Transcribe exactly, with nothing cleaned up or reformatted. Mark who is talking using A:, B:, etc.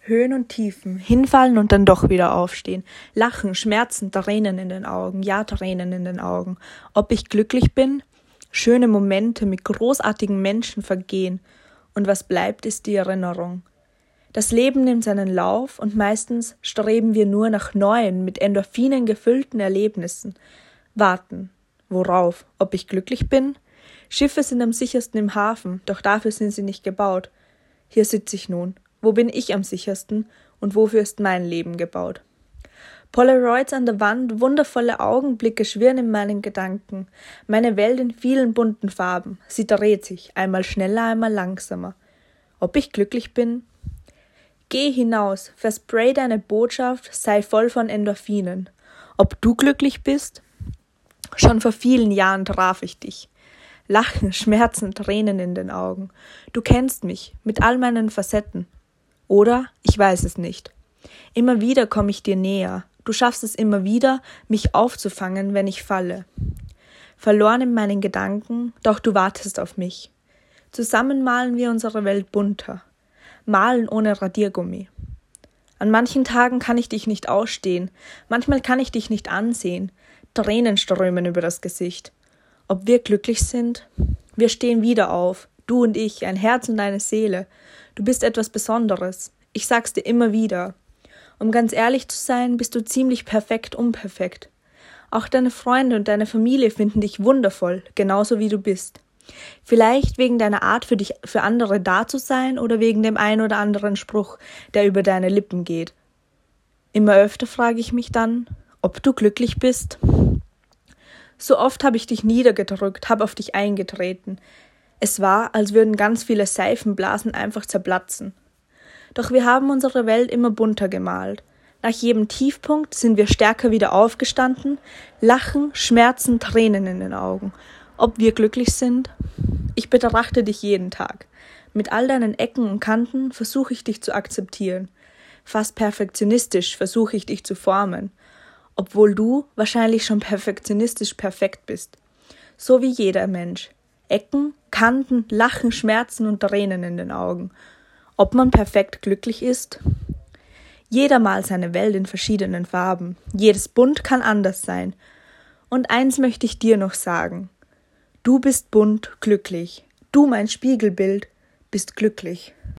A: Höhen und Tiefen, hinfallen und dann doch wieder aufstehen, Lachen, Schmerzen, Tränen in den Augen, ja Tränen in den Augen. Ob ich glücklich bin? Schöne Momente mit großartigen Menschen vergehen und was bleibt, ist die Erinnerung. Das Leben nimmt seinen Lauf und meistens streben wir nur nach neuen, mit Endorphinen gefüllten Erlebnissen. Warten. Worauf? Ob ich glücklich bin? Schiffe sind am sichersten im Hafen, doch dafür sind sie nicht gebaut. Hier sitze ich nun. Wo bin ich am sichersten und wofür ist mein Leben gebaut? Polaroids an der Wand, wundervolle Augenblicke schwirren in meinen Gedanken. Meine Welt in vielen bunten Farben. Sie dreht sich, einmal schneller, einmal langsamer. Ob ich glücklich bin? Geh hinaus, verspray deine Botschaft, sei voll von Endorphinen. Ob du glücklich bist? Schon vor vielen Jahren traf ich dich. Lachen, Schmerzen, Tränen in den Augen. Du kennst mich, mit all meinen Facetten. Oder? Ich weiß es nicht. Immer wieder komme ich dir näher. Du schaffst es immer wieder, mich aufzufangen, wenn ich falle. Verloren in meinen Gedanken, doch du wartest auf mich. Zusammen malen wir unsere Welt bunter. Malen ohne Radiergummi. An manchen Tagen kann ich dich nicht ausstehen. Manchmal kann ich dich nicht ansehen. Tränen strömen über das Gesicht. Ob wir glücklich sind? Wir stehen wieder auf. Du und ich, ein Herz und eine Seele. Du bist etwas Besonderes. Ich sag's dir immer wieder. Um ganz ehrlich zu sein, bist du ziemlich perfekt unperfekt. Auch deine Freunde und deine Familie finden dich wundervoll, genauso wie du bist. Vielleicht wegen deiner Art, für dich, für andere da zu sein oder wegen dem ein oder anderen Spruch, der über deine Lippen geht. Immer öfter frage ich mich dann, ob du glücklich bist. So oft habe ich dich niedergedrückt, habe auf dich eingetreten. Es war, als würden ganz viele Seifenblasen einfach zerplatzen. Doch wir haben unsere Welt immer bunter gemalt. Nach jedem Tiefpunkt sind wir stärker wieder aufgestanden, Lachen, Schmerzen, Tränen in den Augen. Ob wir glücklich sind? Ich betrachte dich jeden Tag. Mit all deinen Ecken und Kanten versuche ich dich zu akzeptieren. Fast perfektionistisch versuche ich dich zu formen. Obwohl du wahrscheinlich schon perfektionistisch perfekt bist. So wie jeder Mensch. Ecken, Kanten, Lachen, Schmerzen und Tränen in den Augen. Ob man perfekt glücklich ist? Jeder malt seine Welt in verschiedenen Farben. Jedes Bunt kann anders sein. Und eins möchte ich dir noch sagen. Du bist bunt glücklich. Du, mein Spiegelbild, bist glücklich.